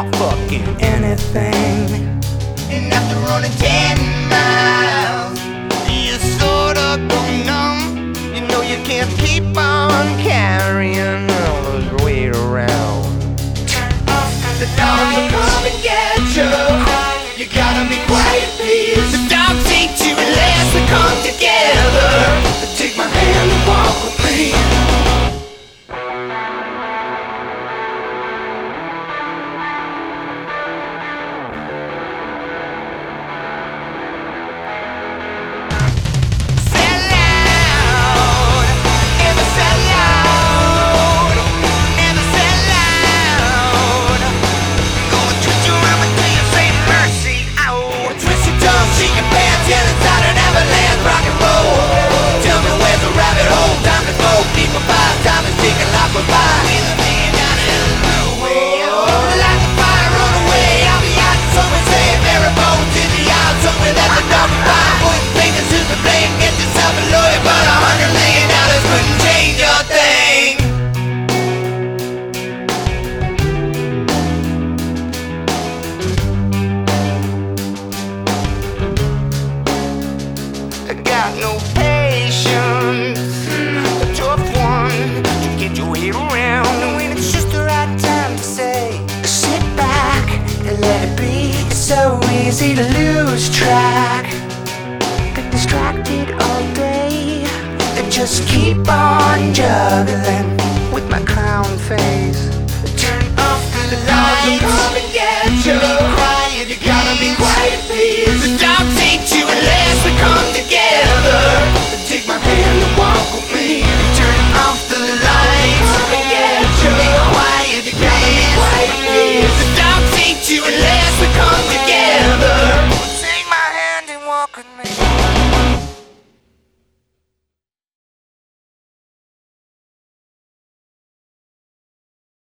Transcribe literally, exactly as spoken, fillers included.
about fucking anything. And after running ten miles, you sorta go numb. You know you can't keep on carrying all those weight around. The dogs will come and get you. You gotta be quiet, please. The dogs eat you unless we come together. Take my hand and walk with me. Got no patience, a tough one to get your weight around. And when it's just the right time to say, sit back and let it be. It's so easy to lose track, get distracted all day, and just keep on juggling with my clown face. Turn off the lights.